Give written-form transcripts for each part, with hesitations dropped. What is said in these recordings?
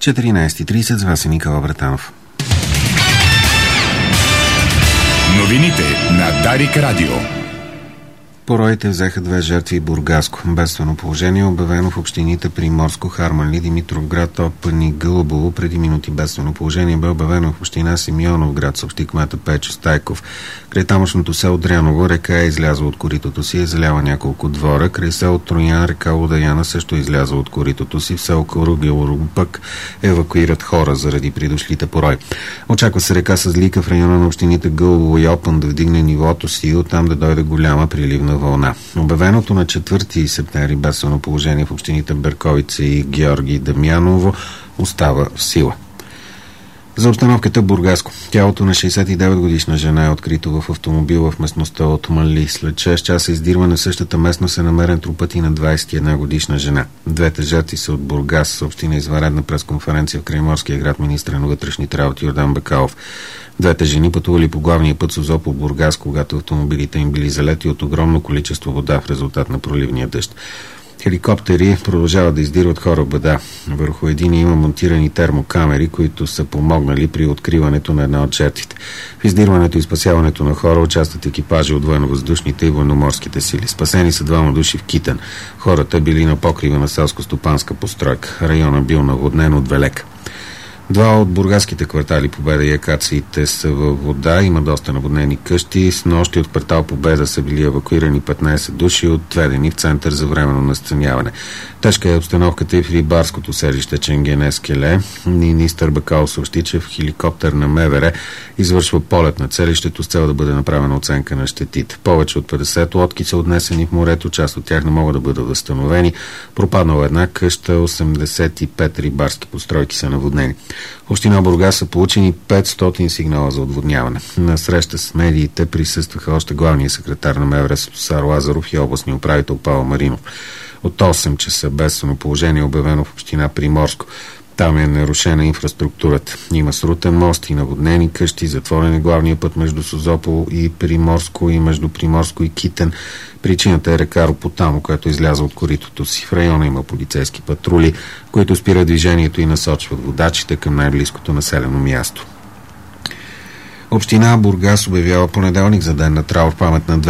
14:30 с вас е Никола Братанов. Новините на Дарик Радио. Пороите взеха 2 жертви в Бургаско. Бедствено положение обявено в общините Приморско, Харманли, Димитровград, Опън и Гълъбово. Преди минути бедствено положение бе обявено в община Симеоновград, съобщи кмета Печо Стайков. Край тамошното село Дряново река е излязла от коритото си и е заляла няколко двора. Край село Троян река Лодаяна също е излязла от коритото си. В село Коругелово пък евакуират хора заради придошлите порой. Очаква се река Съзлика в района на общините Гълъбово и Опън да вдигне нивото си и оттам да дойде голяма приливна вълна. Обявеното на 4 септември бедствено положение в общините Берковица и Георги Дамяново остава в сила. За обстановката в Бургаско. Тялото на 69-годишна жена е открито в автомобил в местността от Мали. След 6 часа издирване в същата местност е намерен трупът и на 21-годишна жена. Двете жертви са от Бургас, съобщи на извънредна пресконференция в крайморския град министър на вътрешните работи Йордан Бакалов. Двете жени пътували по главния път Созопол Бургас, когато автомобилите им били залети от огромно количество вода в резултат на проливния дъжд. Хеликоптери продължават да издирват хора в беда. Върху един има монтирани термокамери, които са помогнали при откриването на една от жертвите. В издирването и спасяването на хора участват екипажи от военновъздушните и военноморските сили. Спасени са 2 души в Китен. Хората били на покрива на селско-стопанска постройка. Района бил наводнен от Велека. 2 от бургаските квартали Победа и Акациите са във вода. Има доста наводнени къщи. С нощи от квартал Победа са били евакуирани 15 души, отведени в център за временно настаняване. Тежка е обстановката и в рибарското селище Ченгенескеле. Министър Бакал съобщи, че в хеликоптер на МВР извършва полет на селището с цел да бъде направена оценка на щетите. Повече от 50 лодки са отнесени в морето, част от тях не могат да бъдат възстановени. Пропаднала една къща, 85 рибарски постройки са наводнени. Община Бургас са получени 500 сигнала за отводняване. На среща с медиите присъстваха още главният секретар на МВР Светослав Лазаров и областния управител Павел Маринов. От 8 часа бедствено положение обявено в община Приморско. Там е нарушена инфраструктурата. Има срутен мост и наводнени къщи, затворен е главния път между Созопол и Приморско и между Приморско и Китен. Причината е река Ропотамо, която изляза от коритото си. В района има полицейски патрули, които спират движението и насочват водачите към най-близкото населено място. Община Бургас обявява понеделник за ден на траур в памет на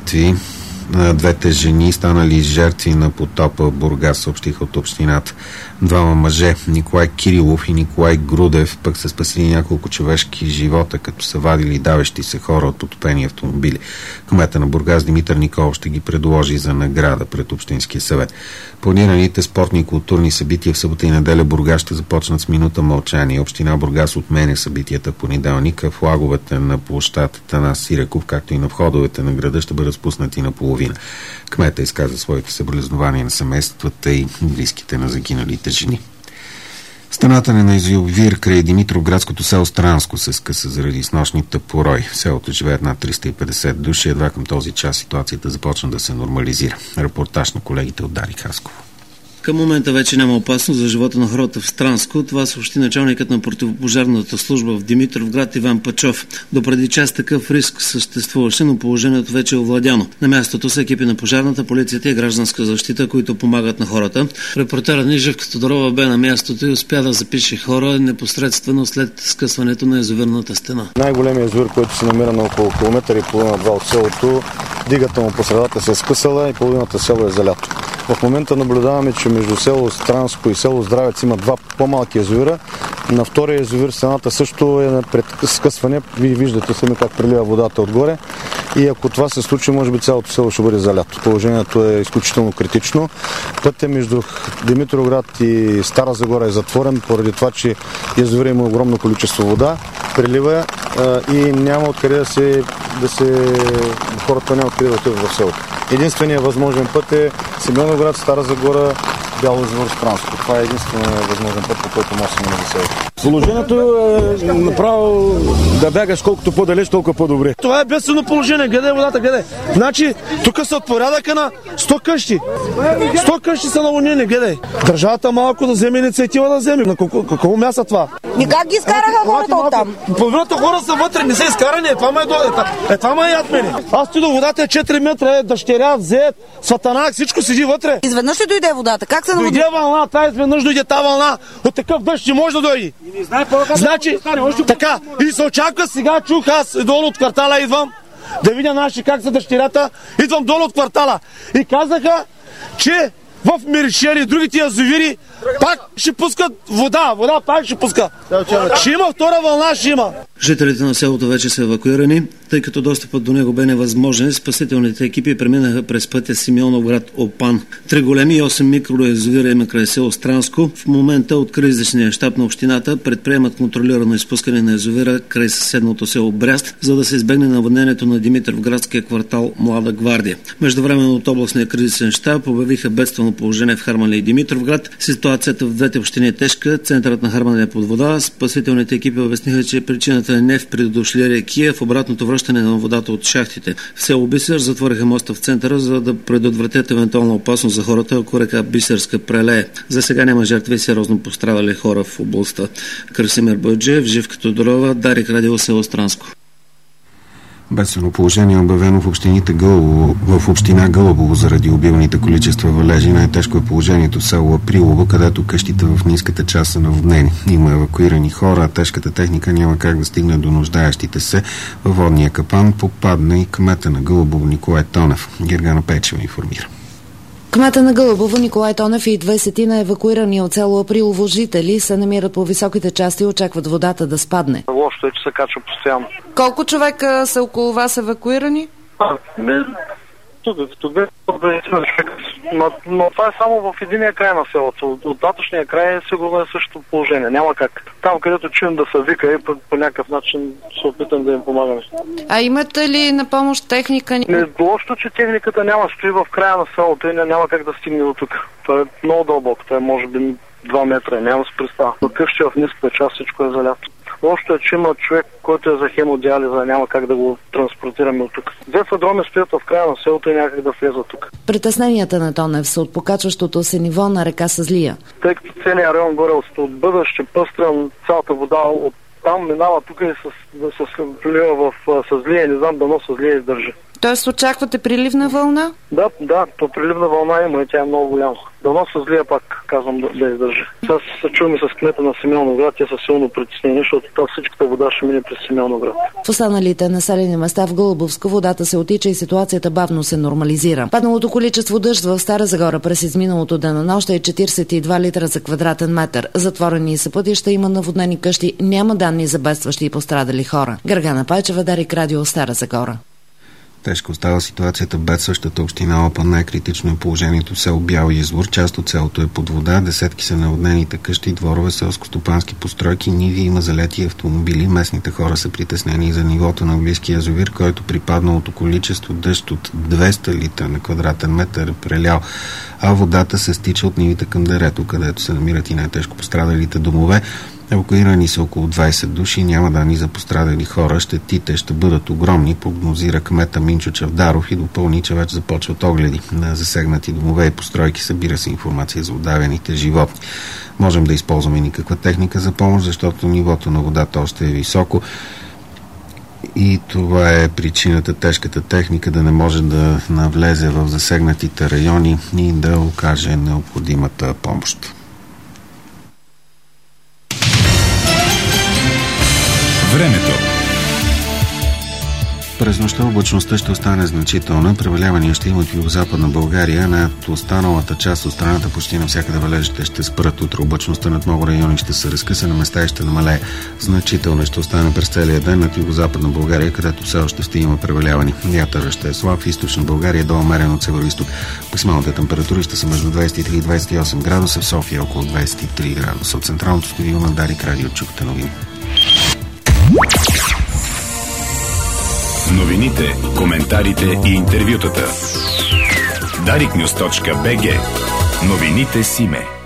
двете жени, станали жертви на потопа в Бургас, съобщиха от общината. 2 мъже, Николай Кирилов и Николай Грудев, пък са спасили няколко човешки живота, като са вадили давещи се хора от потопени автомобили. Кмета на Бургас Димитър Николов ще ги предложи за награда пред Общинския съвет. Планираните спортни и културни събития в събота и неделя Бургас ще започнат с минута мълчание. Община Бургас отменя събитията в понеделника. Флаговете на площад Атанас Сираков, както и на входовете на града ще бъдат спуснати наполовина. Кмета изказа своите съболезнования на семействата и близките на загиналите жени. Станата на язовир край Димитровградското село Странско се скъса заради снощните порой. В селото живеят над 350 души. Едва към този час ситуацията започна да се нормализира. Репортаж на колегите от Дарик Радио. Към момента вече няма опасност за живота на хората в Странско. Това съобщи началникът на противопожарната служба в Димитровград Иван Пачов. Допреди час такъв риск съществуваше, но положението вече е овладяно. На мястото са екипи на пожарната, полицията и гражданска защита, които помагат на хората. Репортерът ни Живка Тодорова бе на мястото и успя да запише хора непосредствено след скъсването на язовирната стена. Най-големият язовир, който се намира на около километър и половина-2 от селото, дигата му по средата се е скъсала и половината село е залято. В момента наблюдаваме, че между село Странско и село Здравец има 2 по-малки язовира. На втория язовир стената също е пред скъсване. Вие виждате сами как прилива водата отгоре. И ако това се случи, може би цялото село ще бъде залято. Положението е изключително критично. Пътят между Димитровград и Стара Загора е затворен, поради това, че язовира има огромно количество вода, прилива и няма откъде хората няма откъде да отидат в селото. Единственият възможен път е Симеоновград, Стара Загора, Бяло извор, Странско. Това е единственият възможен път, по който може да се мине за селото. Положението е направо да бягаш колкото по-далеч, толкова по-добре. Това е бедствено положение. Гледай водата, гледай. Значи, тук са от порядъка на 100 къщи. 100 къщи са наводнени, гледай. Държавата малко да вземе инициатива да вземе. На какво място това? Как ги изкараха хората оттам? Половината хора са вътре, не са изкарани. Това ме яд мене. Аз ти до водата е 4 метра, дъщеря, взет, сатанак, всичко седи вътре. Изведнъж ли дойде водата? Как се дойде вълна, изведнъж дойде та вълна. От такъв дъжд не може да дойде. Значи, така, и се очаква сега, чух аз долу от квартала идвам, да видя наши как са дъщерята, идвам долу от квартала. И казаха, че в Миришели и другите язовири пак ще пускат вода пак ще пуска. Ще има втора вълна, ще има. Жителите на селото вече са евакуирани, тъй като достъпът до него бе невъзможен. Спасителните екипи преминаха през пътя Симеоновград Опан. 3 големи и 8 микроязовира има край село Странско. В момента от кризисния щаб на общината предприемат контролирано изпускане на язовира край съседното село Бряст, за да се избегне наводнението на Димитровградския квартал Млада гвардия. Междувременно от областния кризисен щаб обявиха бедствено положение в Харманли и Димитровград. Ситуацията в двете общини е тежка. Центърът на Харманли е под вода. Спасителните екипи обясниха, че причината е не в предошлия рекия, в обратното връщане на водата от шахтите. В село Бисер затвориха моста в центъра, за да предотвратят евентуална опасност за хората, ако река Бисерска прелее. За сега няма жертви и сериозно пострадали хора в областта. Красимир Бойджиев, Живка Тодорова, Дарик Радио, село Странско. Бедствено положение е обявено в община Гълъбово заради обилните количества валежи. Най-тежко е положението в село Априлово, където къщите в ниската част са наводнени. Има евакуирани хора, а тежката техника няма как да стигне до нуждаещите се. Във водния капан попадна и кмета на Гълъбово Николай Тонев. Гергана Печева информира. Кмета на Гълъбово Николай Тонев и 20 евакуирани от село Априлово жители се намират по високите части и очакват водата да спадне. Лошото е, че се качва постоянно. Колко човека са около вас евакуирани? Но това е само в единия край на селото. От нататъчния край е сигурно е същото положение. Няма как. Там, където чуем да се вика и по някакъв начин се опитам да им помагаме. А имате ли на помощ техника? Лошото, че техниката няма, стои в края на селото и няма как да стигне до тук. Това е много дълбоко. Това е може би 2 метра. Няма да се представа. Но къщи в ниската част всичко е залято. Лошото е, че има човек, който е за хемодиализа, няма как да го транспортираме от тук. Двете дроми стоят в края на селото и някак да влезат тук. Притесненията на Тонев са от покачващото се ниво на река Съзлия. Тъй като целият район горе от бъдеще пъстрен, цялата вода от там минава тук и да се влива в Съзлия, не знам дано Съзлия издържи. Тоест очаквате приливна вълна? Да, то приливна вълна има и тя е много голяма. Дано Съзлия пак, казвам, да издържи. Сега се чуваме с кмета на Симеоновград, те са силно притеснени, защото всичката вода ще мине през Симеоновград. В останалите населени места в Гълъбовска водата се отича и ситуацията бавно се нормализира. Падналото количество дъжд в Стара Загора през изминалото денонощ е 42 литра за квадратен метър. Затворени са пътища, има наводнени къщи, няма данни за бедстващи и пострадали хора. Гергана Пайчева, Дарик Радио, Стара Загора. Тежко остава ситуацията в бедстващата община Опан. Най-критично е положението в село Бял извор. Част от селото е под вода. Десетки са наводнените къщи, дворове, селско-стопански постройки, ниви, има залети автомобили. Местните хора са притеснени за нивото на близкия язовир, който при падналото количество дъжд от 200 литра на квадратен метър е прелял, а водата се стича от нивите към дерето, където се намират и най-тежко пострадалите домове. Евакуирани са около 20 души, няма данни за пострадали хора. Щетите ще бъдат огромни, прогнозира кмета Минчо Чавдаров и допълни, че вече започват огледи на засегнати домове и постройки. Събира се информация за удавените животни. Можем да използваме никаква техника за помощ, защото нивото на водата още е високо. И това е причината тежката техника да не може да навлезе в засегнатите райони и да окаже необходимата помощ. Времето. През нощта облачността ще остане значителна. Превалявания ще има в югозападна България. Над останалата част от страната почти навсякъде валежите ще спрат. Утре облачността над много райони ще се разкъса, на места и ще намалее. Значително ще остане през целия ден над югозападна България, където все още ще има преваляване. Вятърът ще е слаб. В източна България до умерен от североизток. Максималните температури ще са между 23 и 28 градуса. В София около 23 градуса. От централното студио на Дарик Радио чухте новини. Новините, коментарите и интервютата. Dariknews.bg. Новините Симе.